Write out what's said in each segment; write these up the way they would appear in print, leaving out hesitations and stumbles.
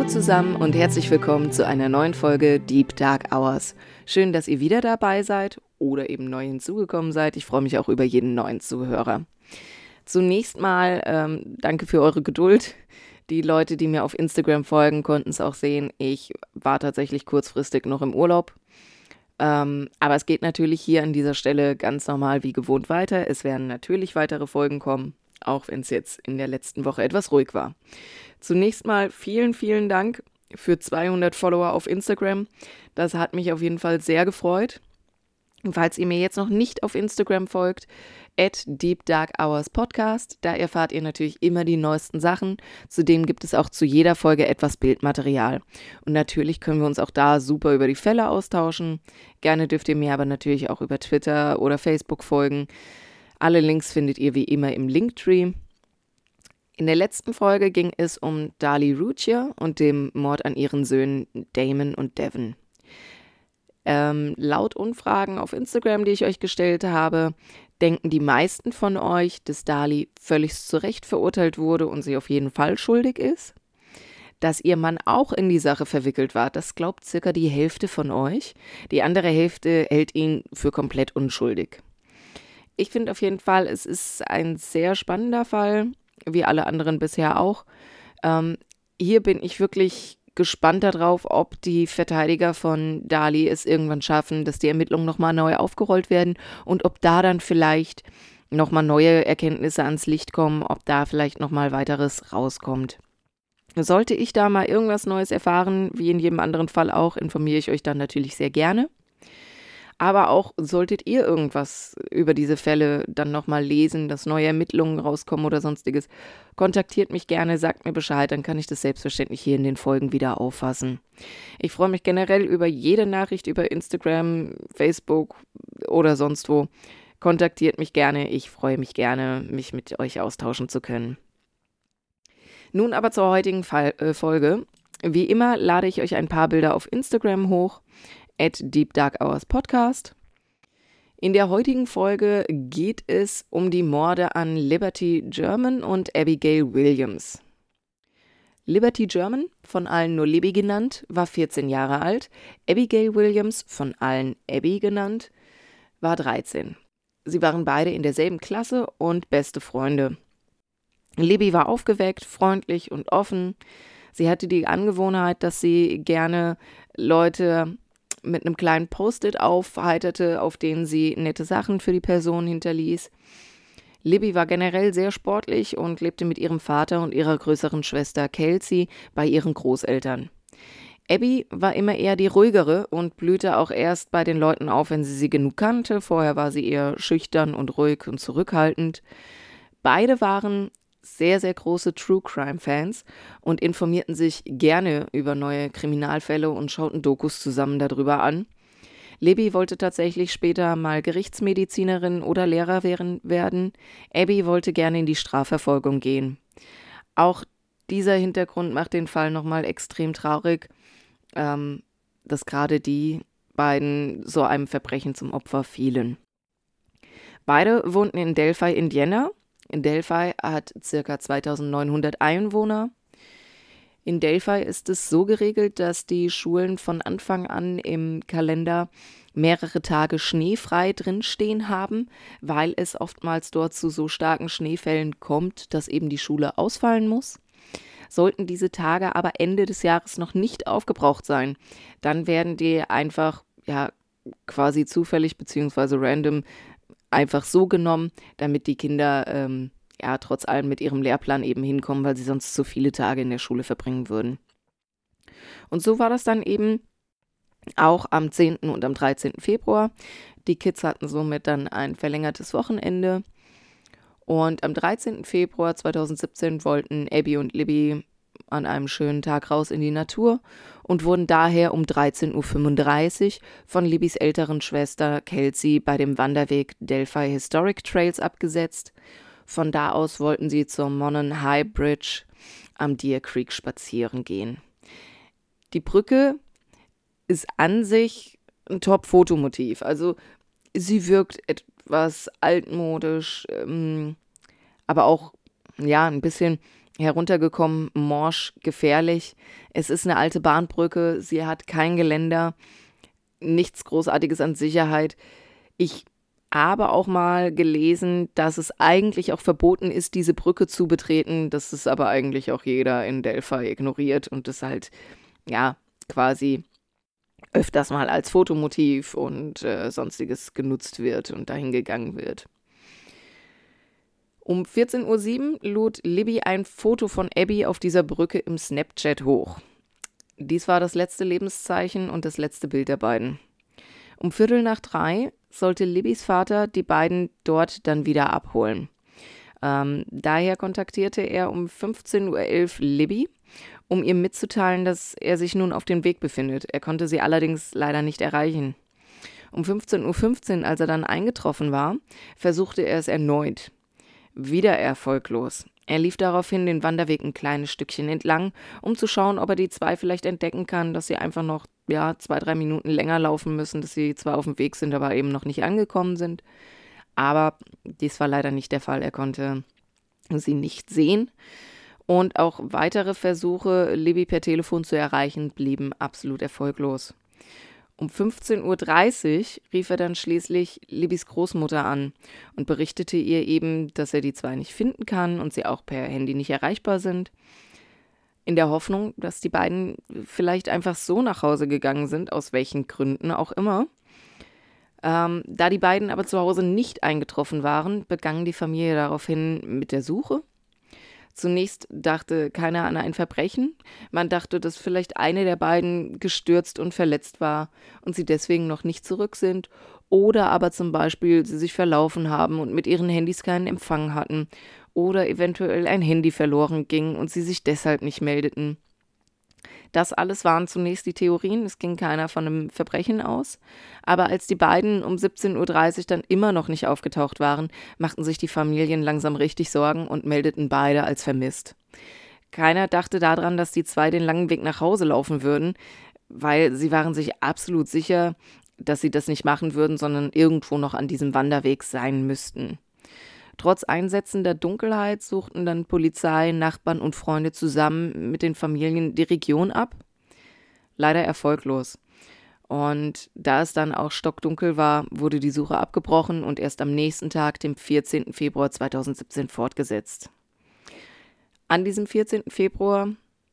zusammen und herzlich willkommen zu einer neuen Folge Deep Dark Hours. Schön, dass ihr wieder dabei seid oder eben neu hinzugekommen seid. Ich freue mich auch über jeden neuen Zuhörer. Zunächst mal danke für eure Geduld. Die Leute, die mir auf Instagram folgen, konnten es auch sehen. Ich war tatsächlich kurzfristig noch im Urlaub. Aber es geht natürlich hier an dieser Stelle ganz normal wie gewohnt weiter. Es werden natürlich weitere Folgen kommen, auch wenn es jetzt in der letzten Woche etwas ruhig war. Zunächst mal vielen, vielen Dank für 200 Follower auf Instagram. Das hat mich auf jeden Fall sehr gefreut. Und falls ihr mir jetzt noch nicht auf Instagram folgt, @DeepDarkHoursPodcast, da erfahrt ihr natürlich immer die neuesten Sachen. Zudem gibt es auch zu jeder Folge etwas Bildmaterial. Und natürlich können wir uns auch da super über die Fälle austauschen. Gerne dürft ihr mir aber natürlich auch über Twitter oder Facebook folgen. Alle Links findet ihr wie immer im Linktree. In der letzten Folge ging es um Dali Ruchia und dem Mord an ihren Söhnen Damon und Devon. Laut Umfragen auf Instagram, die ich euch gestellt habe, denken die meisten von euch, dass Dali völlig zu Recht verurteilt wurde und sie auf jeden Fall schuldig ist. Dass ihr Mann auch in die Sache verwickelt war, das glaubt circa die Hälfte von euch. Die andere Hälfte hält ihn für komplett unschuldig. Ich finde auf jeden Fall, es ist ein sehr spannender Fall, wie alle anderen bisher auch. Hier bin ich wirklich gespannt darauf, ob die Verteidiger von Dali es irgendwann schaffen, dass die Ermittlungen nochmal neu aufgerollt werden und ob da dann vielleicht nochmal neue Erkenntnisse ans Licht kommen, ob da vielleicht nochmal weiteres rauskommt. Sollte ich da mal irgendwas Neues erfahren, wie in jedem anderen Fall auch, informiere ich euch dann natürlich sehr gerne. Aber auch solltet ihr irgendwas über diese Fälle dann nochmal lesen, dass neue Ermittlungen rauskommen oder sonstiges, kontaktiert mich gerne, sagt mir Bescheid, dann kann ich das selbstverständlich hier in den Folgen wieder auffassen. Ich freue mich generell über jede Nachricht über Instagram, Facebook oder sonst wo. Kontaktiert mich gerne, ich freue mich gerne, mich mit euch austauschen zu können. Nun aber zur heutigen Folge. Wie immer lade ich euch ein paar Bilder auf Instagram hoch, @DeepDarkHoursPodcast. In der heutigen Folge geht es um die Morde an Liberty German und Abigail Williams. Liberty German, von allen nur Libby genannt, war 14 Jahre alt. Abigail Williams, von allen Abby genannt, war 13. Sie waren beide in derselben Klasse und beste Freunde. Libby war aufgeweckt, freundlich und offen. Sie hatte die Angewohnheit, dass sie gerne Leute mit einem kleinen Post-it aufheiterte, auf denen sie nette Sachen für die Person hinterließ. Libby war generell sehr sportlich und lebte mit ihrem Vater und ihrer größeren Schwester Kelsey bei ihren Großeltern. Abby war immer eher die ruhigere und blühte auch erst bei den Leuten auf, wenn sie genug kannte. Vorher war sie eher schüchtern und ruhig und zurückhaltend. Beide waren sehr, sehr große True-Crime-Fans und informierten sich gerne über neue Kriminalfälle und schauten Dokus zusammen darüber an. Libby wollte tatsächlich später mal Gerichtsmedizinerin oder Lehrer werden. Abby wollte gerne in die Strafverfolgung gehen. Auch dieser Hintergrund macht den Fall nochmal extrem traurig, dass gerade die beiden so einem Verbrechen zum Opfer fielen. Beide wohnten in Delphi, Indiana. Delphi hat ca. 2900 Einwohner. In Delphi ist es so geregelt, dass die Schulen von Anfang an im Kalender mehrere Tage schneefrei drinstehen haben, weil es oftmals dort zu so starken Schneefällen kommt, dass eben die Schule ausfallen muss. Sollten diese Tage aber Ende des Jahres noch nicht aufgebraucht sein, dann werden die einfach quasi zufällig bzw. random einfach so genommen, damit die Kinder trotz allem mit ihrem Lehrplan eben hinkommen, weil sie sonst zu viele Tage in der Schule verbringen würden. Und so war das dann eben auch am 10. und am 13. Februar. Die Kids hatten somit dann ein verlängertes Wochenende. Und am 13. Februar 2017 wollten Abby und Libby an einem schönen Tag raus in die Natur und wurden daher um 13:35 Uhr von Libbys älteren Schwester Kelsey bei dem Wanderweg Delphi Historic Trails abgesetzt. Von da aus wollten sie zur Monon High Bridge am Deer Creek spazieren gehen. Die Brücke ist an sich ein Top-Fotomotiv. Also sie wirkt etwas altmodisch, aber auch ein bisschen heruntergekommen, morsch, gefährlich. Es ist eine alte Bahnbrücke, sie hat kein Geländer, nichts Großartiges an Sicherheit. Ich habe auch mal gelesen, dass es eigentlich auch verboten ist, diese Brücke zu betreten. Das ist aber eigentlich auch jeder in Delphi ignoriert und das halt, ja, quasi öfters mal als Fotomotiv und sonstiges genutzt wird und dahin gegangen wird. Um 14:07 Uhr lud Libby ein Foto von Abby auf dieser Brücke im Snapchat hoch. Dies war das letzte Lebenszeichen und das letzte Bild der beiden. Um 2:45 sollte Libbys Vater die beiden dort dann wieder abholen. Daher kontaktierte er um 15:11 Uhr Libby, um ihr mitzuteilen, dass er sich nun auf dem Weg befindet. Er konnte sie allerdings leider nicht erreichen. Um 15:15 Uhr, als er dann eingetroffen war, versuchte er es erneut. Wieder erfolglos. Er lief daraufhin den Wanderweg ein kleines Stückchen entlang, um zu schauen, ob er die zwei vielleicht entdecken kann, dass sie einfach noch 2-3 Minuten länger laufen müssen, dass sie zwar auf dem Weg sind, aber eben noch nicht angekommen sind. Aber dies war leider nicht der Fall. Er konnte sie nicht sehen. Und auch weitere Versuche, Libby per Telefon zu erreichen, blieben absolut erfolglos. Um 15:30 Uhr rief er dann schließlich Libbys Großmutter an und berichtete ihr eben, dass er die zwei nicht finden kann und sie auch per Handy nicht erreichbar sind. In der Hoffnung, dass die beiden vielleicht einfach so nach Hause gegangen sind, aus welchen Gründen auch immer. Da die beiden aber zu Hause nicht eingetroffen waren, begann die Familie daraufhin mit der Suche. Zunächst dachte keiner an ein Verbrechen. Man dachte, dass vielleicht eine der beiden gestürzt und verletzt war und sie deswegen noch nicht zurück sind. Oder aber zum Beispiel sie sich verlaufen haben und mit ihren Handys keinen Empfang hatten. Oder eventuell ein Handy verloren ging und sie sich deshalb nicht meldeten. Das alles waren zunächst die Theorien, es ging keiner von einem Verbrechen aus. Aber als die beiden um 17:30 Uhr dann immer noch nicht aufgetaucht waren, machten sich die Familien langsam richtig Sorgen und meldeten beide als vermisst. Keiner dachte daran, dass die zwei den langen Weg nach Hause laufen würden, weil sie waren sich absolut sicher, dass sie das nicht machen würden, sondern irgendwo noch an diesem Wanderweg sein müssten. Trotz einsetzender Dunkelheit suchten dann Polizei, Nachbarn und Freunde zusammen mit den Familien die Region ab. Leider erfolglos. Und da es dann auch stockdunkel war, wurde die Suche abgebrochen und erst am nächsten Tag, dem 14. Februar 2017, fortgesetzt. An diesem 14. Februar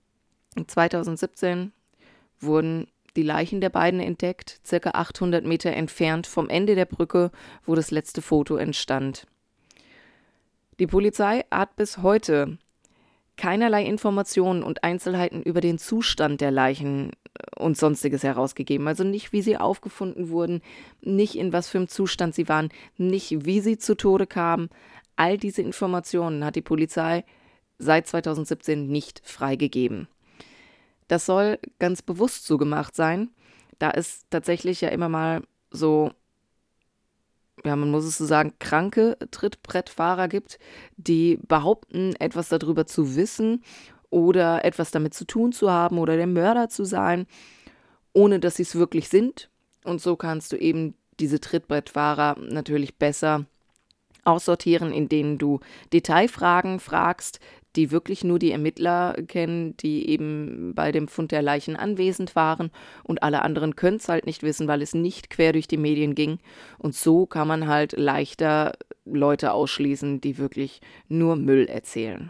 2017 wurden die Leichen der beiden entdeckt, circa 800 Meter entfernt vom Ende der Brücke, wo das letzte Foto entstand. Die Polizei hat bis heute keinerlei Informationen und Einzelheiten über den Zustand der Leichen und Sonstiges herausgegeben. Also nicht, wie sie aufgefunden wurden, nicht in was für einem Zustand sie waren, nicht, wie sie zu Tode kamen. All diese Informationen hat die Polizei seit 2017 nicht freigegeben. Das soll ganz bewusst so gemacht sein, da es tatsächlich ja immer mal so, man muss es so sagen, kranke Trittbrettfahrer gibt, die behaupten, etwas darüber zu wissen oder etwas damit zu tun zu haben oder der Mörder zu sein, ohne dass sie es wirklich sind. Und so kannst du eben diese Trittbrettfahrer natürlich besser aussortieren, indem du Detailfragen fragst, die wirklich nur die Ermittler kennen, die eben bei dem Fund der Leichen anwesend waren, und alle anderen können es halt nicht wissen, weil es nicht quer durch die Medien ging. Und so kann man halt leichter Leute ausschließen, die wirklich nur Müll erzählen.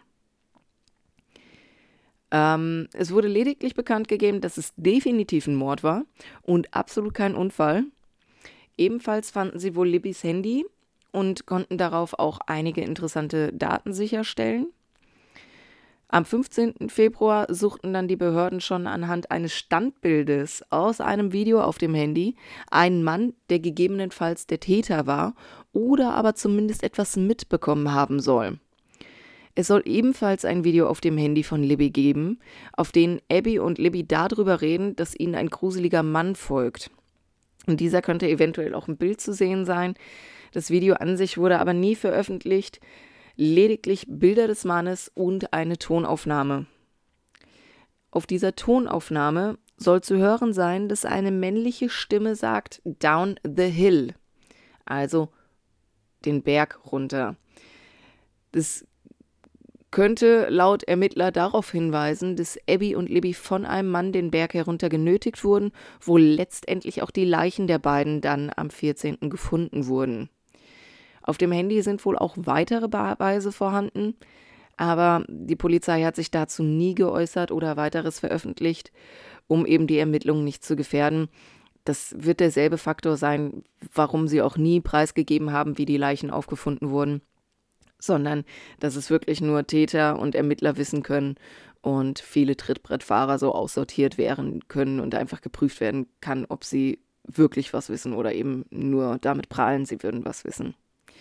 Es wurde lediglich bekannt gegeben, dass es definitiv ein Mord war und absolut kein Unfall. Ebenfalls fanden sie wohl Libbys Handy und konnten darauf auch einige interessante Daten sicherstellen. Am 15. Februar suchten dann die Behörden schon anhand eines Standbildes aus einem Video auf dem Handy einen Mann, der gegebenenfalls der Täter war oder aber zumindest etwas mitbekommen haben soll. Es soll ebenfalls ein Video auf dem Handy von Libby geben, auf dem Abby und Libby darüber reden, dass ihnen ein gruseliger Mann folgt. In dieser könnte eventuell auch ein Bild zu sehen sein. Das Video an sich wurde aber nie veröffentlicht. Lediglich Bilder des Mannes und eine Tonaufnahme. Auf dieser Tonaufnahme soll zu hören sein, dass eine männliche Stimme sagt, down the hill, also den Berg runter. Das könnte laut Ermittler darauf hinweisen, dass Abby und Libby von einem Mann den Berg herunter genötigt wurden, wo letztendlich auch die Leichen der beiden dann am 14. gefunden wurden. Auf dem Handy sind wohl auch weitere Beweise vorhanden, aber die Polizei hat sich dazu nie geäußert oder weiteres veröffentlicht, um eben die Ermittlungen nicht zu gefährden. Das wird derselbe Faktor sein, warum sie auch nie preisgegeben haben, wie die Leichen aufgefunden wurden, sondern dass es wirklich nur Täter und Ermittler wissen können und viele Trittbrettfahrer so aussortiert werden können und einfach geprüft werden kann, ob sie wirklich was wissen oder eben nur damit prahlen, sie würden was wissen.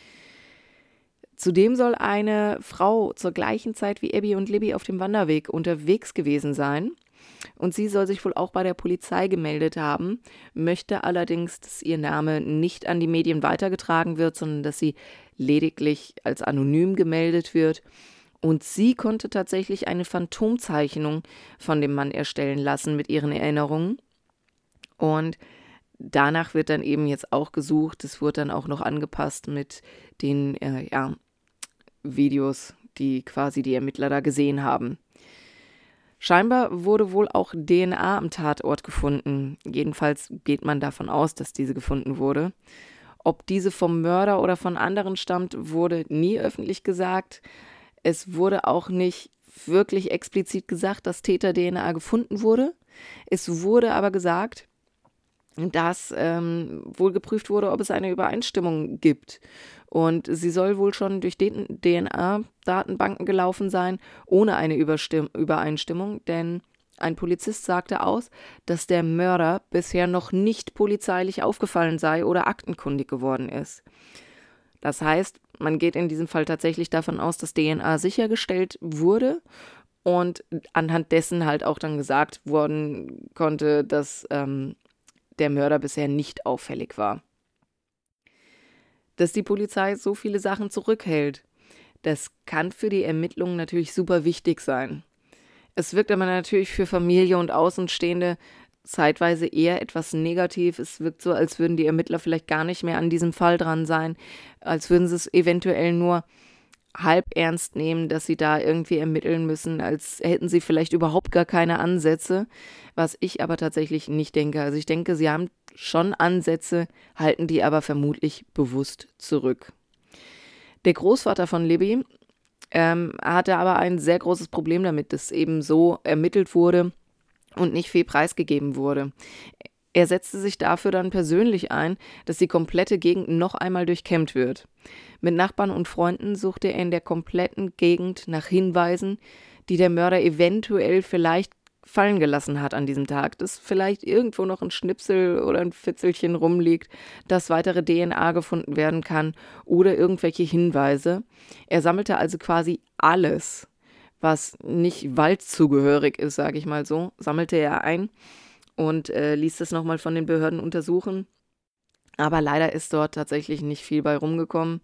Zudem soll eine Frau zur gleichen Zeit wie Abby und Libby auf dem Wanderweg unterwegs gewesen sein. Und sie soll sich wohl auch bei der Polizei gemeldet haben, möchte allerdings, dass ihr Name nicht an die Medien weitergetragen wird, sondern dass sie lediglich als anonym gemeldet wird. Und sie konnte tatsächlich eine Phantomzeichnung von dem Mann erstellen lassen mit ihren Erinnerungen. Und danach wird dann eben jetzt auch gesucht. Es wurde dann auch noch angepasst mit den Videos, die quasi die Ermittler da gesehen haben. Scheinbar wurde wohl auch DNA am Tatort gefunden. Jedenfalls geht man davon aus, dass diese gefunden wurde. Ob diese vom Mörder oder von anderen stammt, wurde nie öffentlich gesagt. Es wurde auch nicht wirklich explizit gesagt, dass Täter-DNA gefunden wurde. Es wurde aber gesagt, dass wohl geprüft wurde, ob es eine Übereinstimmung gibt. Und sie soll wohl schon durch DNA-Datenbanken gelaufen sein, ohne eine Übereinstimmung, denn ein Polizist sagte aus, dass der Mörder bisher noch nicht polizeilich aufgefallen sei oder aktenkundig geworden ist. Das heißt, man geht in diesem Fall tatsächlich davon aus, dass DNA sichergestellt wurde und anhand dessen halt auch dann gesagt worden konnte, dass der Mörder bisher nicht auffällig war. Dass die Polizei so viele Sachen zurückhält, das kann für die Ermittlungen natürlich super wichtig sein. Es wirkt aber natürlich für Familie und Außenstehende zeitweise eher etwas negativ. Es wirkt so, als würden die Ermittler vielleicht gar nicht mehr an diesem Fall dran sein, als würden sie es eventuell nur halb ernst nehmen, dass sie da irgendwie ermitteln müssen, als hätten sie vielleicht überhaupt gar keine Ansätze, was ich aber tatsächlich nicht denke. Also ich denke, sie haben schon Ansätze, halten die aber vermutlich bewusst zurück. Der Großvater von Libby hatte aber ein sehr großes Problem damit, dass eben so ermittelt wurde und nicht viel preisgegeben wurde. Er setzte sich dafür dann persönlich ein, dass die komplette Gegend noch einmal durchkämmt wird. Mit Nachbarn und Freunden suchte er in der kompletten Gegend nach Hinweisen, die der Mörder eventuell vielleicht fallen gelassen hat an diesem Tag, dass vielleicht irgendwo noch ein Schnipsel oder ein Fitzelchen rumliegt, dass weitere DNA gefunden werden kann oder irgendwelche Hinweise. Er sammelte also quasi alles, was nicht waldzugehörig ist, sage ich mal so, sammelte er ein und ließ das nochmal von den Behörden untersuchen. Aber leider ist dort tatsächlich nicht viel bei rumgekommen.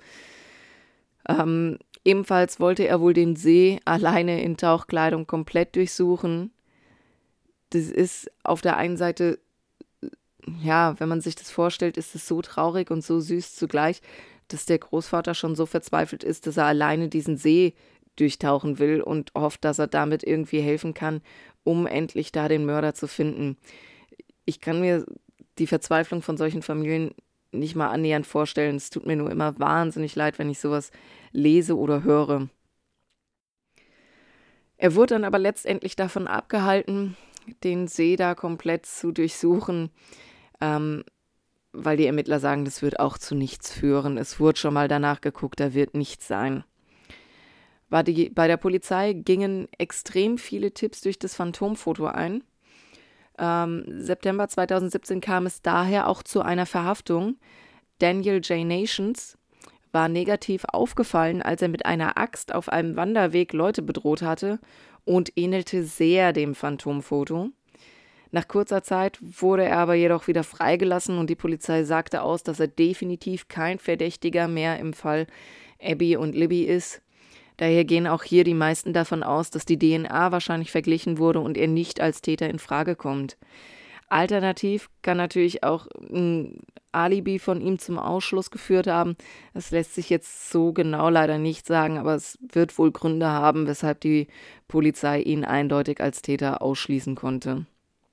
Ebenfalls wollte er wohl den See alleine in Tauchkleidung komplett durchsuchen. Das ist auf der einen Seite, ja, wenn man sich das vorstellt, ist es so traurig und so süß zugleich, dass der Großvater schon so verzweifelt ist, dass er alleine diesen See durchtauchen will und hofft, dass er damit irgendwie helfen kann, um endlich da den Mörder zu finden. Ich kann mir die Verzweiflung von solchen Familien nicht mal annähernd vorstellen. Es tut mir nur immer wahnsinnig leid, wenn ich sowas lese oder höre. Er wurde dann aber letztendlich davon abgehalten, den See da komplett zu durchsuchen, weil die Ermittler sagen, das wird auch zu nichts führen. Es wurde schon mal danach geguckt, da wird nichts sein. Bei der Polizei gingen extrem viele Tipps durch das Phantomfoto ein. September 2017 kam es daher auch zu einer Verhaftung. Daniel J. Nations war negativ aufgefallen, als er mit einer Axt auf einem Wanderweg Leute bedroht hatte und ähnelte sehr dem Phantomfoto. Nach kurzer Zeit wurde er aber jedoch wieder freigelassen und die Polizei sagte aus, dass er definitiv kein Verdächtiger mehr im Fall Abby und Libby ist. Daher gehen auch hier die meisten davon aus, dass die DNA wahrscheinlich verglichen wurde und er nicht als Täter in Frage kommt. Alternativ kann natürlich auch ein Alibi von ihm zum Ausschluss geführt haben. Das lässt sich jetzt so genau leider nicht sagen, aber es wird wohl Gründe haben, weshalb die Polizei ihn eindeutig als Täter ausschließen konnte.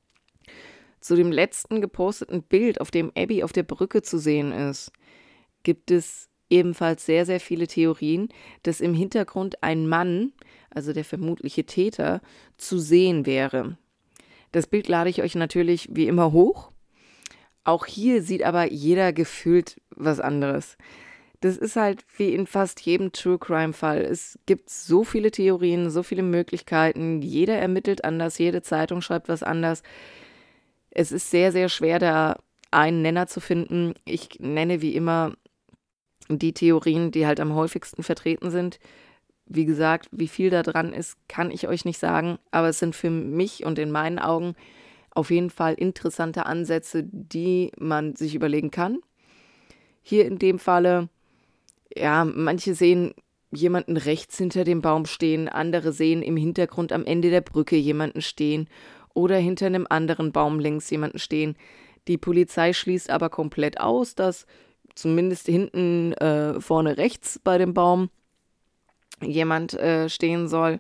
Zu dem letzten geposteten Bild, auf dem Abby auf der Brücke zu sehen ist, gibt es ebenfalls sehr, sehr viele Theorien, dass im Hintergrund ein Mann, also der vermutliche Täter, zu sehen wäre. Das Bild lade ich euch natürlich wie immer hoch. Auch hier sieht aber jeder gefühlt was anderes. Das ist halt wie in fast jedem True-Crime-Fall. Es gibt so viele Theorien, so viele Möglichkeiten. Jeder ermittelt anders, jede Zeitung schreibt was anders. Es ist sehr, sehr schwer, da einen Nenner zu finden. Ich nenne wie immer die Theorien, die halt am häufigsten vertreten sind. Wie gesagt, wie viel da dran ist, kann ich euch nicht sagen, aber es sind für mich und in meinen Augen auf jeden Fall interessante Ansätze, die man sich überlegen kann. Hier in dem Falle, ja, manche sehen jemanden rechts hinter dem Baum stehen, andere sehen im Hintergrund am Ende der Brücke jemanden stehen oder hinter einem anderen Baum links jemanden stehen. Die Polizei schließt aber komplett aus, dass zumindest hinten vorne rechts bei dem Baum jemand stehen soll,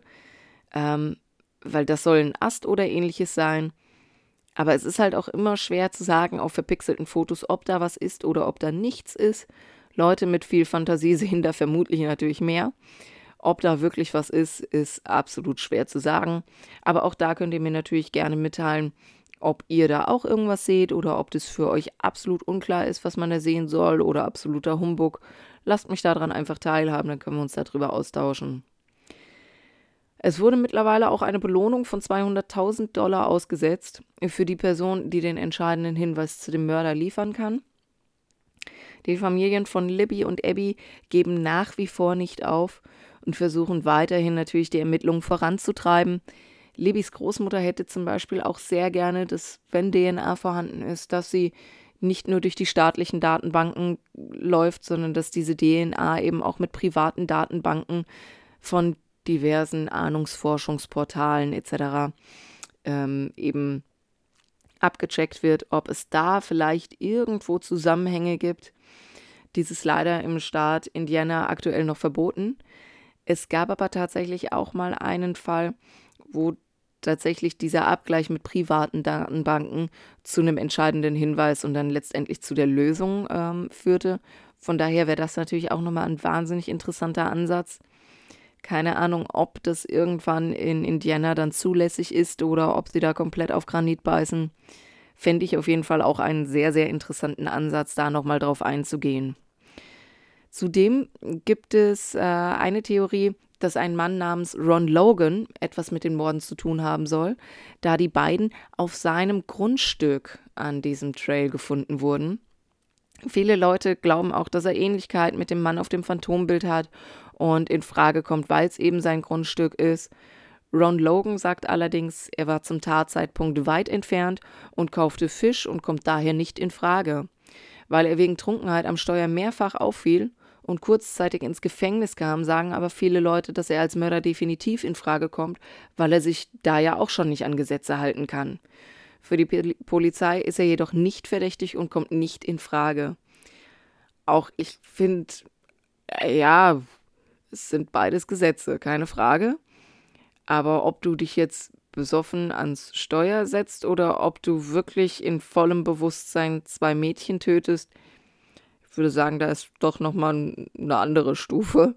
weil das soll ein Ast oder ähnliches sein. Aber es ist halt auch immer schwer zu sagen auf verpixelten Fotos, ob da was ist oder ob da nichts ist. Leute mit viel Fantasie sehen da vermutlich natürlich mehr. Ob da wirklich was ist absolut schwer zu sagen. Aber auch da könnt ihr mir natürlich gerne mitteilen, ob ihr da auch irgendwas seht oder ob das für euch absolut unklar ist, was man da sehen soll oder absoluter Humbug. Lasst mich daran einfach teilhaben, dann können wir uns darüber austauschen. Es wurde mittlerweile auch eine Belohnung von $200.000 ausgesetzt für die Person, die den entscheidenden Hinweis zu dem Mörder liefern kann. Die Familien von Libby und Abby geben nach wie vor nicht auf und versuchen weiterhin natürlich die Ermittlungen voranzutreiben. Libbys Großmutter hätte zum Beispiel auch sehr gerne, dass, wenn DNA vorhanden ist, dass sie nicht nur durch die staatlichen Datenbanken läuft, sondern dass diese DNA eben auch mit privaten Datenbanken von diversen Ahnungsforschungsportalen etc. Eben abgecheckt wird, ob es da vielleicht irgendwo Zusammenhänge gibt. Dies ist leider im Staat Indiana aktuell noch verboten. Es gab aber tatsächlich auch mal einen Fall, wo tatsächlich dieser Abgleich mit privaten Datenbanken zu einem entscheidenden Hinweis und dann letztendlich zu der Lösung führte. Von daher wäre das natürlich auch nochmal ein wahnsinnig interessanter Ansatz. Keine Ahnung, ob das irgendwann in Indiana dann zulässig ist oder ob sie da komplett auf Granit beißen. Fände ich auf jeden Fall auch einen sehr, sehr interessanten Ansatz, da nochmal drauf einzugehen. Zudem gibt es eine Theorie, dass ein Mann namens Ron Logan etwas mit den Morden zu tun haben soll, da die beiden auf seinem Grundstück an diesem Trail gefunden wurden. Viele Leute glauben auch, dass er Ähnlichkeit mit dem Mann auf dem Phantombild hat und in Frage kommt, weil es eben sein Grundstück ist. Ron Logan sagt allerdings, er war zum Tatzeitpunkt weit entfernt und kaufte Fisch und kommt daher nicht in Frage. Weil er wegen Trunkenheit am Steuer mehrfach auffiel und kurzzeitig ins Gefängnis kam, sagen aber viele Leute, dass er als Mörder definitiv in Frage kommt, weil er sich da ja auch schon nicht an Gesetze halten kann. Für die Polizei ist er jedoch nicht verdächtig und kommt nicht in Frage. Auch ich finde, ja, es sind beides Gesetze, keine Frage. Aber ob du dich jetzt besoffen ans Steuer setzt oder ob du wirklich in vollem Bewusstsein 2 Mädchen tötest, ich würde sagen, da ist doch nochmal eine andere Stufe.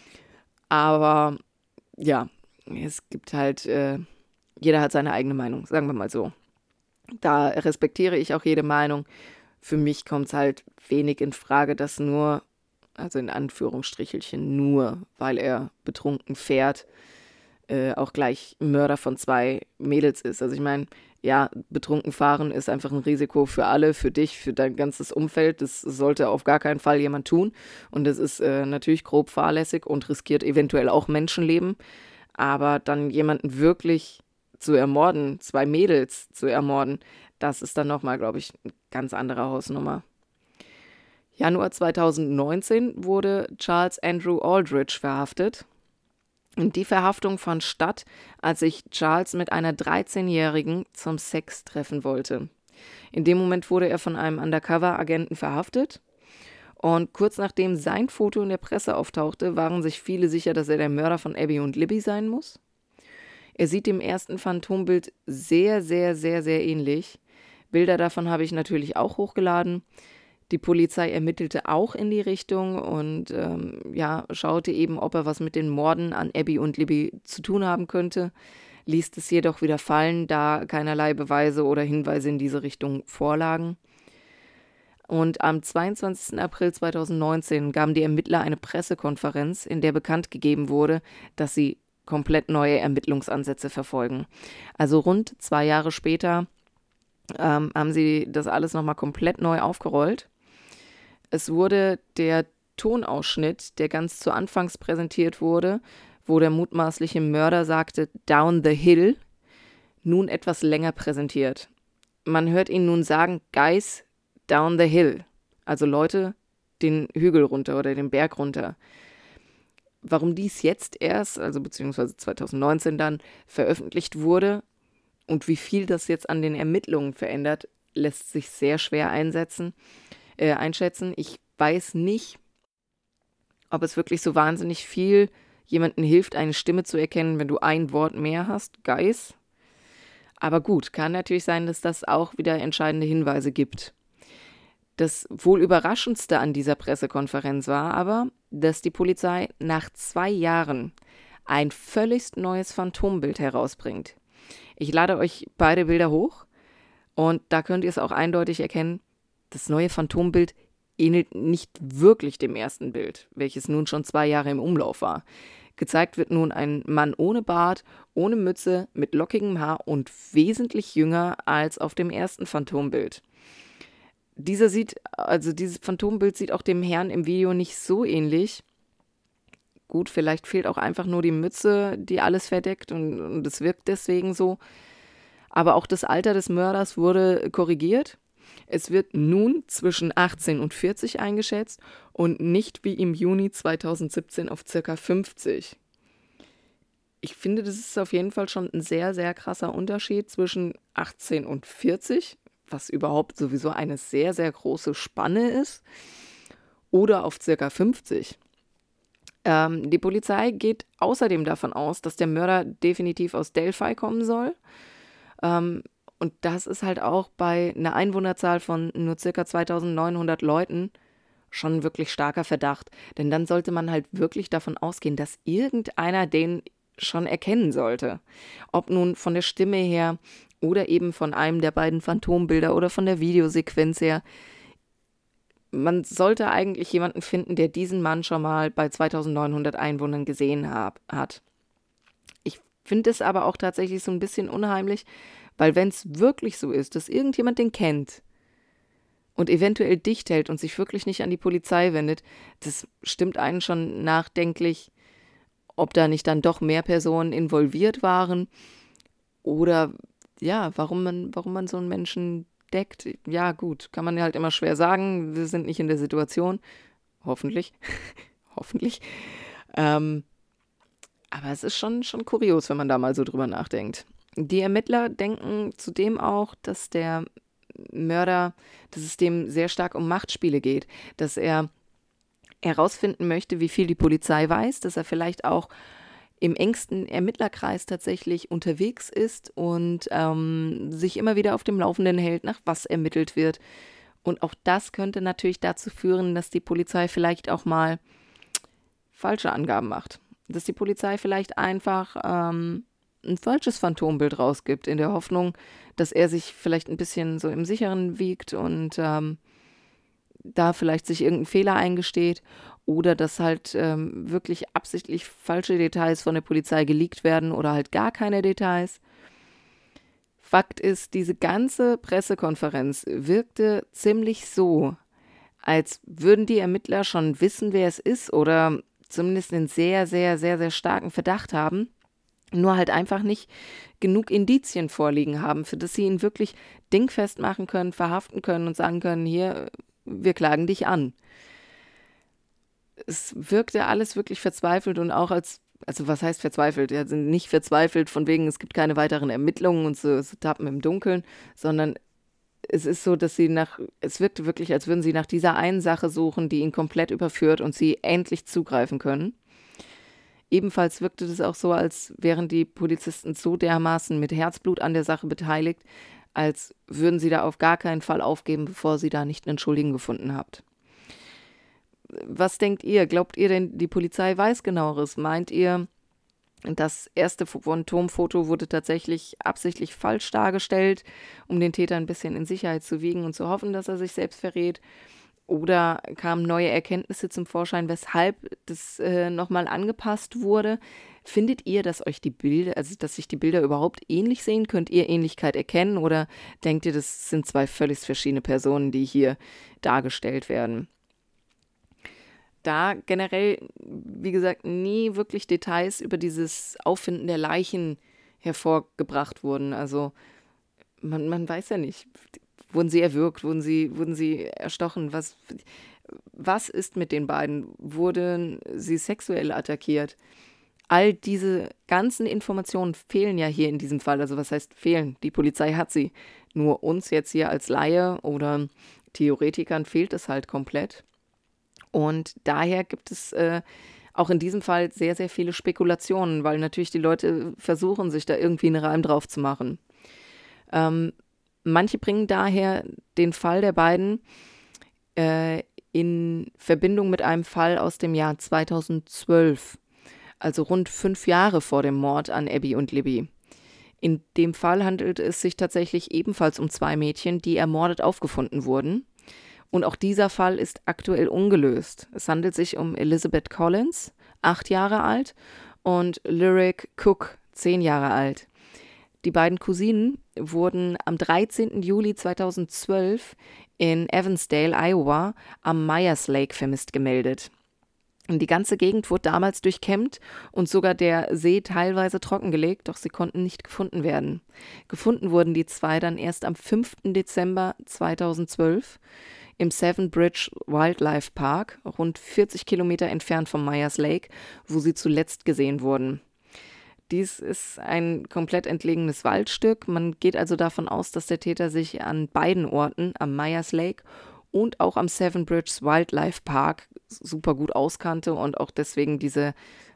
Aber ja, es gibt halt, jeder hat seine eigene Meinung, sagen wir mal so. Da respektiere ich auch jede Meinung. Für mich kommt es halt wenig in Frage, dass nur, also in Anführungsstrichelchen nur, weil er betrunken fährt, auch gleich Mörder von 2 Mädels ist. Also ich meine, ja, betrunken fahren ist einfach ein Risiko für alle, für dich, für dein ganzes Umfeld. Das sollte auf gar keinen Fall jemand tun. Und das ist natürlich grob fahrlässig und riskiert eventuell auch Menschenleben. Aber dann jemanden wirklich zu ermorden, 2 Mädels zu ermorden, das ist dann nochmal, glaube ich, eine ganz andere Hausnummer. Januar 2019 wurde Charles Andrew Aldridge verhaftet. Und die Verhaftung fand statt, als sich Charles mit einer 13-Jährigen zum Sex treffen wollte. In dem Moment wurde er von einem Undercover-Agenten verhaftet. Und kurz nachdem sein Foto in der Presse auftauchte, waren sich viele sicher, dass er der Mörder von Abby und Libby sein muss. Er sieht dem ersten Phantombild sehr, sehr, sehr, sehr ähnlich. Bilder davon habe ich natürlich auch hochgeladen. Die Polizei ermittelte auch in die Richtung und schaute eben, ob er was mit den Morden an Abby und Libby zu tun haben könnte, ließ es jedoch wieder fallen, da keinerlei Beweise oder Hinweise in diese Richtung vorlagen. Und am 22. April 2019 gaben die Ermittler eine Pressekonferenz, in der bekannt gegeben wurde, dass sie komplett neue Ermittlungsansätze verfolgen. Also rund 2 Jahre später haben sie das alles nochmal komplett neu aufgerollt. Es wurde der Tonausschnitt, der ganz zu Anfangs präsentiert wurde, wo der mutmaßliche Mörder sagte, "Down the hill", nun etwas länger präsentiert. Man hört ihn nun sagen, "Guys, down the hill", also Leute, den Hügel runter oder den Berg runter. Warum dies jetzt erst, also beziehungsweise 2019 dann, veröffentlicht wurde und wie viel das jetzt an den Ermittlungen verändert, lässt sich sehr schwer einschätzen. Ich weiß nicht, ob es wirklich so wahnsinnig viel jemandem hilft, eine Stimme zu erkennen, wenn du ein Wort mehr hast, Guys. Aber gut, kann natürlich sein, dass das auch wieder entscheidende Hinweise gibt. Das wohl Überraschendste an dieser Pressekonferenz war aber, dass die Polizei nach 2 Jahren ein völlig neues Phantombild herausbringt. Ich lade euch beide Bilder hoch und da könnt ihr es auch eindeutig erkennen, das neue Phantombild ähnelt nicht wirklich dem ersten Bild, welches nun schon 2 Jahre im Umlauf war. Gezeigt wird nun ein Mann ohne Bart, ohne Mütze, mit lockigem Haar und wesentlich jünger als auf dem ersten Phantombild. Dieses Phantombild sieht auch dem Herrn im Video nicht so ähnlich. Gut, vielleicht fehlt auch einfach nur die Mütze, die alles verdeckt und es wirkt deswegen so. Aber auch das Alter des Mörders wurde korrigiert. Es wird nun zwischen 18 und 40 eingeschätzt und nicht wie im Juni 2017 auf ca. 50. Ich finde, das ist auf jeden Fall schon ein sehr, sehr krasser Unterschied zwischen 18 und 40, was überhaupt sowieso eine sehr, sehr große Spanne ist, oder auf ca. 50. Die Polizei geht außerdem davon aus, dass der Mörder definitiv aus Delphi kommen soll. Und das ist halt auch bei einer Einwohnerzahl von nur ca. 2900 Leuten schon wirklich starker Verdacht. Denn dann sollte man halt wirklich davon ausgehen, dass irgendeiner den schon erkennen sollte. Ob nun von der Stimme her oder eben von einem der beiden Phantombilder oder von der Videosequenz her. Man sollte eigentlich jemanden finden, der diesen Mann schon mal bei 2900 Einwohnern gesehen hat. Ich finde es aber auch tatsächlich so ein bisschen unheimlich, weil wenn es wirklich so ist, dass irgendjemand den kennt und eventuell dicht hält und sich wirklich nicht an die Polizei wendet, das stimmt einen schon nachdenklich, ob da nicht dann doch mehr Personen involviert waren oder ja, warum man so einen Menschen deckt. Ja gut, kann man ja halt immer schwer sagen, wir sind nicht in der Situation, hoffentlich, hoffentlich. Aber es ist schon kurios, wenn man da mal so drüber nachdenkt. Die Ermittler denken zudem auch, dass der Mörder, dass es dem sehr stark um Machtspiele geht, dass er herausfinden möchte, wie viel die Polizei weiß, dass er vielleicht auch im engsten Ermittlerkreis tatsächlich unterwegs ist und sich immer wieder auf dem Laufenden hält, nach was ermittelt wird. Und auch das könnte natürlich dazu führen, dass die Polizei vielleicht auch mal falsche Angaben macht. Dass die Polizei vielleicht einfach ein falsches Phantombild rausgibt, in der Hoffnung, dass er sich vielleicht ein bisschen so im Sicheren wiegt und da vielleicht sich irgendein Fehler eingesteht oder dass halt wirklich absichtlich falsche Details von der Polizei geleakt werden oder halt gar keine Details. Fakt ist, diese ganze Pressekonferenz wirkte ziemlich so, als würden die Ermittler schon wissen, wer es ist oder zumindest einen sehr, sehr, sehr, sehr starken Verdacht haben, nur halt einfach nicht genug Indizien vorliegen haben, für das sie ihn wirklich dingfest machen können, verhaften können und sagen können, hier, wir klagen dich an. Es wirkte alles wirklich verzweifelt und auch also was heißt verzweifelt? Ja, sind nicht verzweifelt von wegen, es gibt keine weiteren Ermittlungen und so Tappen im Dunkeln, sondern es ist so, dass es wirkt wirklich, als würden sie nach dieser einen Sache suchen, die ihn komplett überführt und sie endlich zugreifen können. Ebenfalls wirkte es auch so, als wären die Polizisten so dermaßen mit Herzblut an der Sache beteiligt, als würden sie da auf gar keinen Fall aufgeben, bevor sie da nicht einen Schuldigen gefunden habt. Was denkt ihr? Glaubt ihr denn, die Polizei weiß Genaueres? Meint ihr, das erste Phantomfoto wurde tatsächlich absichtlich falsch dargestellt, um den Täter ein bisschen in Sicherheit zu wiegen und zu hoffen, dass er sich selbst verrät? Oder kamen neue Erkenntnisse zum Vorschein, weshalb das nochmal angepasst wurde? Findet ihr, dass dass sich die Bilder überhaupt ähnlich sehen? Könnt ihr Ähnlichkeit erkennen? Oder denkt ihr, das sind zwei völlig verschiedene Personen, die hier dargestellt werden? Da generell, wie gesagt, nie wirklich Details über dieses Auffinden der Leichen hervorgebracht wurden. Also man weiß ja nicht, wurden sie erwürgt, wurden sie erstochen, was ist mit den beiden? Wurden sie sexuell attackiert? All diese ganzen Informationen fehlen ja hier in diesem Fall. Also was heißt fehlen? Die Polizei hat sie. Nur uns jetzt hier als Laie oder Theoretikern fehlt es halt komplett. Und daher gibt es auch in diesem Fall sehr, sehr viele Spekulationen, weil natürlich die Leute versuchen, sich da irgendwie einen Reim drauf zu machen. Manche bringen daher den Fall der beiden in Verbindung mit einem Fall aus dem Jahr 2012, also rund 5 Jahre vor dem Mord an Abby und Libby. In dem Fall handelt es sich tatsächlich ebenfalls um 2 Mädchen, die ermordet aufgefunden wurden. Und auch dieser Fall ist aktuell ungelöst. Es handelt sich um Elizabeth Collins, 8 Jahre alt, und Lyric Cook, 10 Jahre alt. Die beiden Cousinen wurden am 13. Juli 2012 in Evansdale, Iowa, am Myers Lake vermisst gemeldet. Die ganze Gegend wurde damals durchkämmt und sogar der See teilweise trockengelegt, doch sie konnten nicht gefunden werden. Gefunden wurden die 2 dann erst am 5. Dezember 2012 im Seven Bridge Wildlife Park, rund 40 Kilometer entfernt vom Myers Lake, wo sie zuletzt gesehen wurden. Dies ist ein komplett entlegenes Waldstück. Man geht also davon aus, dass der Täter sich an beiden Orten, am Myers Lake und auch am Seven Bridge Wildlife Park, super gut auskannte und auch deswegen diese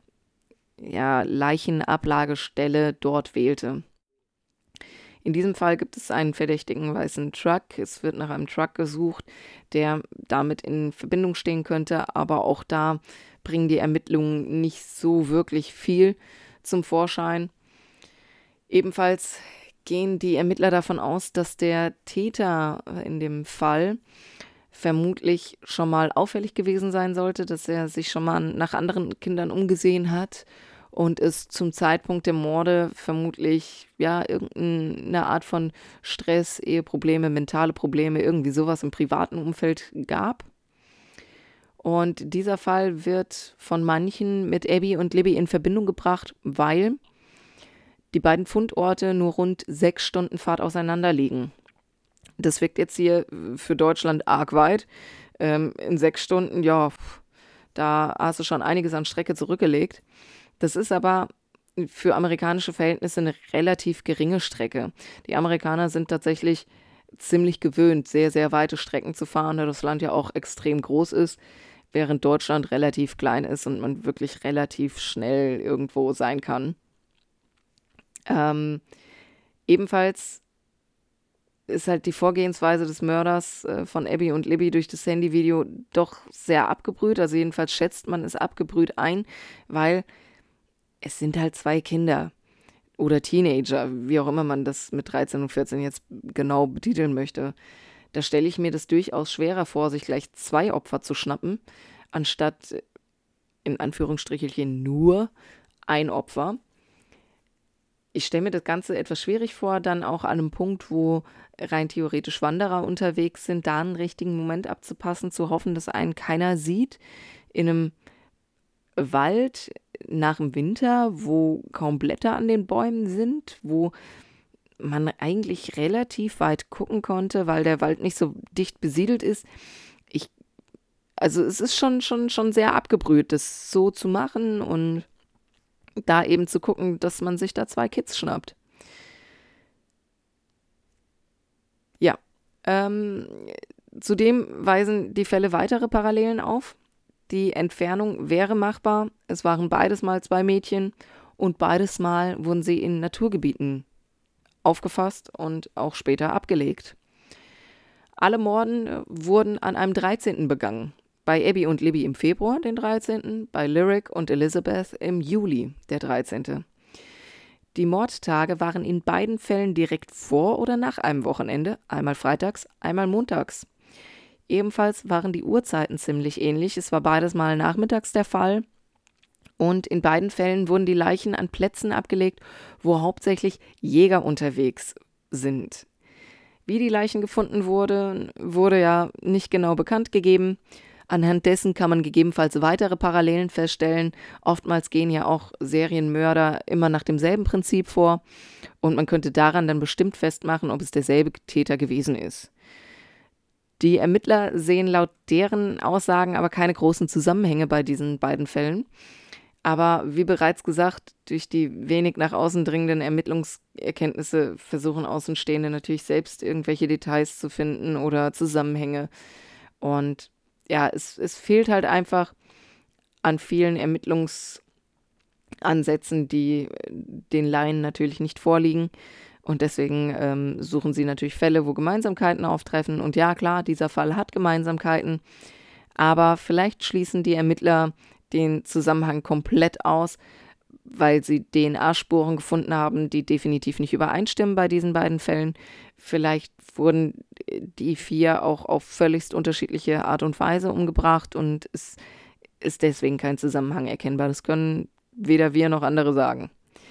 Leichenablagestelle dort wählte. In diesem Fall gibt es einen verdächtigen weißen Truck. Es wird nach einem Truck gesucht, der damit in Verbindung stehen könnte, aber auch da bringen die Ermittlungen nicht so wirklich viel zum Vorschein. Ebenfalls gehen die Ermittler davon aus, dass der Täter in dem Fall vermutlich schon mal auffällig gewesen sein sollte, dass er sich schon mal nach anderen Kindern umgesehen hat und es zum Zeitpunkt der Morde vermutlich irgendeine Art von Stress, Eheprobleme, mentale Probleme, irgendwie sowas im privaten Umfeld gab. Und dieser Fall wird von manchen mit Abby und Libby in Verbindung gebracht, weil die beiden Fundorte nur rund 6 Stunden Fahrt auseinander liegen. Das wirkt jetzt hier für Deutschland arg weit. In 6 Stunden, da hast du schon einiges an Strecke zurückgelegt. Das ist aber für amerikanische Verhältnisse eine relativ geringe Strecke. Die Amerikaner sind tatsächlich ziemlich gewöhnt, sehr, sehr weite Strecken zu fahren, da das Land ja auch extrem groß ist, während Deutschland relativ klein ist und man wirklich relativ schnell irgendwo sein kann. Ebenfalls ist halt die Vorgehensweise des Mörders von Abby und Libby durch das Handyvideo doch sehr abgebrüht. Also jedenfalls schätzt man es abgebrüht ein, weil es sind halt 2 Kinder oder Teenager, wie auch immer man das mit 13 und 14 jetzt genau betiteln möchte. Da stelle ich mir das durchaus schwerer vor, sich gleich 2 Opfer zu schnappen, anstatt in Anführungsstrichelchen nur ein Opfer. Ich stelle mir das Ganze etwas schwierig vor, dann auch an einem Punkt, wo rein theoretisch Wanderer unterwegs sind, da einen richtigen Moment abzupassen, zu hoffen, dass einen keiner sieht, in einem Wald nach dem Winter, wo kaum Blätter an den Bäumen sind, wo man eigentlich relativ weit gucken konnte, weil der Wald nicht so dicht besiedelt ist. Also es ist schon sehr abgebrüht, das so zu machen und da eben zu gucken, dass man sich da 2 Kids schnappt. Ja, Zudem weisen die Fälle weitere Parallelen auf. Die Entfernung wäre machbar. Es waren beides Mal 2 Mädchen und beides Mal wurden sie in Naturgebieten aufgefasst und auch später abgelegt. Alle Morden wurden an einem 13. begangen. Bei Abby und Libby im Februar, den 13., bei Lyric und Elizabeth im Juli, der 13. Die Mordtage waren in beiden Fällen direkt vor oder nach einem Wochenende, einmal freitags, einmal montags. Ebenfalls waren die Uhrzeiten ziemlich ähnlich, es war beides Mal nachmittags der Fall und in beiden Fällen wurden die Leichen an Plätzen abgelegt, wo hauptsächlich Jäger unterwegs sind. Wie die Leichen gefunden wurden, wurde ja nicht genau bekannt gegeben. Anhand dessen kann man gegebenenfalls weitere Parallelen feststellen. Oftmals gehen ja auch Serienmörder immer nach demselben Prinzip vor und man könnte daran dann bestimmt festmachen, ob es derselbe Täter gewesen ist. Die Ermittler sehen laut deren Aussagen aber keine großen Zusammenhänge bei diesen beiden Fällen. Aber wie bereits gesagt, durch die wenig nach außen dringenden Ermittlungserkenntnisse versuchen Außenstehende natürlich selbst irgendwelche Details zu finden oder Zusammenhänge. Und ja, es fehlt halt einfach an vielen Ermittlungsansätzen, die den Laien natürlich nicht vorliegen. Und deswegen suchen sie natürlich Fälle, wo Gemeinsamkeiten auftreffen. Und ja, klar, dieser Fall hat Gemeinsamkeiten. Aber vielleicht schließen die Ermittler den Zusammenhang komplett aus, weil sie DNA-Spuren gefunden haben, die definitiv nicht übereinstimmen bei diesen beiden Fällen. Vielleicht wurden die 4 auch auf völligst unterschiedliche Art und Weise umgebracht und es ist deswegen kein Zusammenhang erkennbar. Das können weder wir noch andere sagen.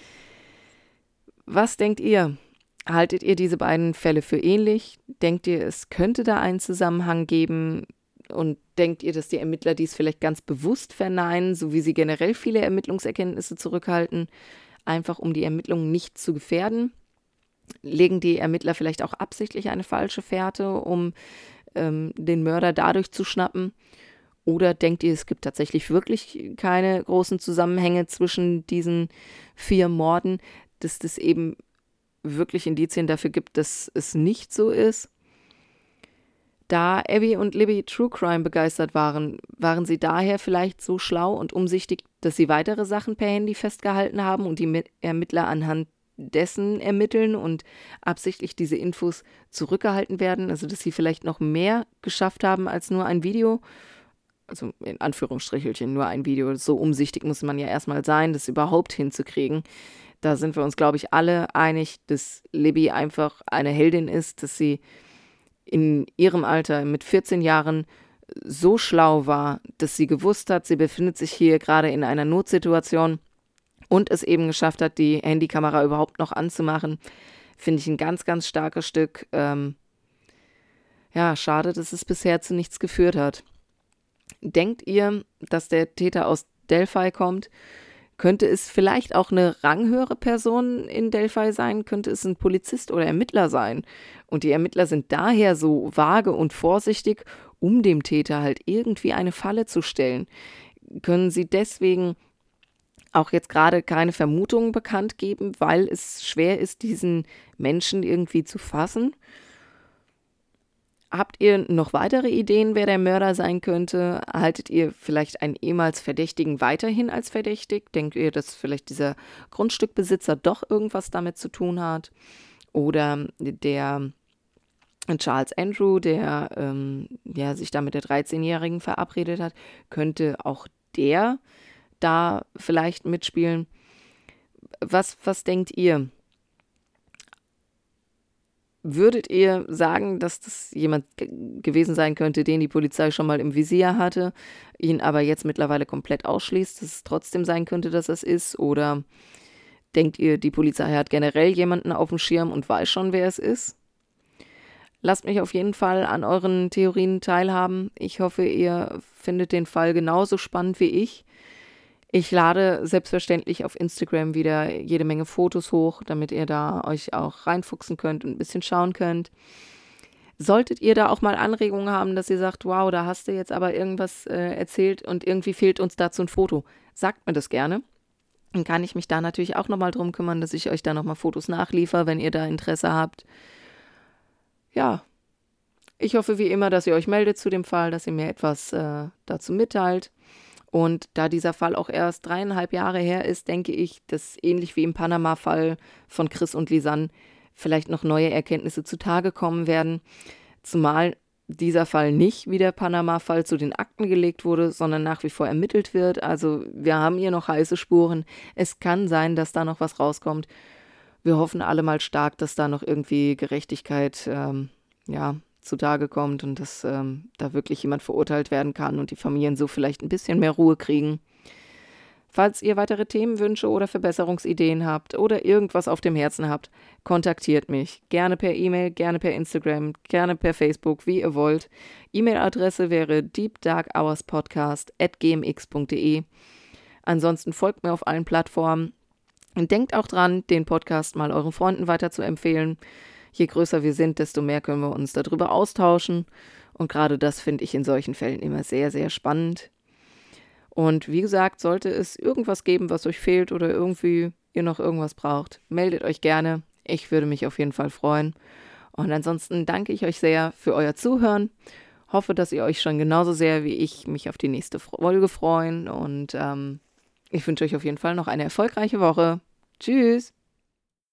Was denkt ihr? Haltet ihr diese beiden Fälle für ähnlich? Denkt ihr, es könnte da einen Zusammenhang geben? Und denkt ihr, dass die Ermittler dies vielleicht ganz bewusst verneinen, so wie sie generell viele Ermittlungserkenntnisse zurückhalten, einfach um die Ermittlungen nicht zu gefährden? Legen die Ermittler vielleicht auch absichtlich eine falsche Fährte, um den Mörder dadurch zu schnappen? Oder denkt ihr, es gibt tatsächlich wirklich keine großen Zusammenhänge zwischen diesen 4 Morden, dass das eben wirklich Indizien dafür gibt, dass es nicht so ist? Da Abby und Libby True Crime begeistert waren, waren sie daher vielleicht so schlau und umsichtig, dass sie weitere Sachen per Handy festgehalten haben und die Ermittler anhand dessen ermitteln und absichtlich diese Infos zurückgehalten werden, also dass sie vielleicht noch mehr geschafft haben als nur ein Video, also in Anführungsstrichelchen nur ein Video. So umsichtig muss man ja erstmal sein, das überhaupt hinzukriegen. Da sind wir uns, glaube ich, alle einig, dass Libby einfach eine Heldin ist, dass sie in ihrem Alter mit 14 Jahren so schlau war, dass sie gewusst hat, sie befindet sich hier gerade in einer Notsituation und es eben geschafft hat, die Handykamera überhaupt noch anzumachen. Finde ich ein ganz, ganz starkes Stück. Ja, schade, dass es bisher zu nichts geführt hat. Denkt ihr, dass der Täter aus Delphi kommt? Könnte es vielleicht auch eine ranghöhere Person in Delphi sein? Könnte es ein Polizist oder Ermittler sein? Und die Ermittler sind daher so vage und vorsichtig, um dem Täter halt irgendwie eine Falle zu stellen. Können sie deswegen auch jetzt gerade keine Vermutungen bekannt geben, weil es schwer ist, diesen Menschen irgendwie zu fassen? Habt ihr noch weitere Ideen, wer der Mörder sein könnte? Haltet ihr vielleicht einen ehemals Verdächtigen weiterhin als verdächtig? Denkt ihr, dass vielleicht dieser Grundstückbesitzer doch irgendwas damit zu tun hat? Oder der Charles Andrew, der sich da mit der 13-Jährigen verabredet hat, könnte auch der da vielleicht mitspielen? Was denkt ihr? Würdet ihr sagen, dass das jemand gewesen sein könnte, den die Polizei schon mal im Visier hatte, ihn aber jetzt mittlerweile komplett ausschließt, dass es trotzdem sein könnte, dass es ist? Oder denkt ihr, die Polizei hat generell jemanden auf dem Schirm und weiß schon, wer es ist? Lasst mich auf jeden Fall an euren Theorien teilhaben. Ich hoffe, ihr findet den Fall genauso spannend wie ich. Ich lade selbstverständlich auf Instagram wieder jede Menge Fotos hoch, damit ihr da euch auch reinfuchsen könnt und ein bisschen schauen könnt. Solltet ihr da auch mal Anregungen haben, dass ihr sagt, wow, da hast du jetzt aber irgendwas erzählt und irgendwie fehlt uns dazu ein Foto, sagt mir das gerne. Dann kann ich mich da natürlich auch nochmal drum kümmern, dass ich euch da nochmal Fotos nachliefere, wenn ihr da Interesse habt. Ja, Ich hoffe wie immer, dass ihr euch meldet zu dem Fall, dass ihr mir etwas dazu mitteilt. Und da dieser Fall auch erst 3,5 Jahre her ist, denke ich, dass ähnlich wie im Panama-Fall von Chris und Lisanne vielleicht noch neue Erkenntnisse zutage kommen werden. Zumal dieser Fall nicht wie der Panama-Fall zu den Akten gelegt wurde, sondern nach wie vor ermittelt wird. Also wir haben hier noch heiße Spuren. Es kann sein, dass da noch was rauskommt. Wir hoffen alle mal stark, dass da noch irgendwie Gerechtigkeit zutage kommt und dass da wirklich jemand verurteilt werden kann und die Familien so vielleicht ein bisschen mehr Ruhe kriegen. Falls ihr weitere Themenwünsche oder Verbesserungsideen habt oder irgendwas auf dem Herzen habt, kontaktiert mich. Gerne per E-Mail, gerne per Instagram, gerne per Facebook, wie ihr wollt. E-Mail-Adresse wäre deepdarkhourspodcast@gmx.de. Ansonsten folgt mir auf allen Plattformen. Und denkt auch dran, den Podcast mal euren Freunden weiter zu empfehlen. Je größer wir sind, desto mehr können wir uns darüber austauschen. Und gerade das finde ich in solchen Fällen immer sehr, sehr spannend. Und wie gesagt, sollte es irgendwas geben, was euch fehlt oder irgendwie ihr noch irgendwas braucht, meldet euch gerne. Ich würde mich auf jeden Fall freuen. Und ansonsten danke ich euch sehr für euer Zuhören. Hoffe, dass ihr euch schon genauso sehr wie ich mich auf die nächste Folge freuen. Und ich wünsche euch auf jeden Fall noch eine erfolgreiche Woche. Tschüss!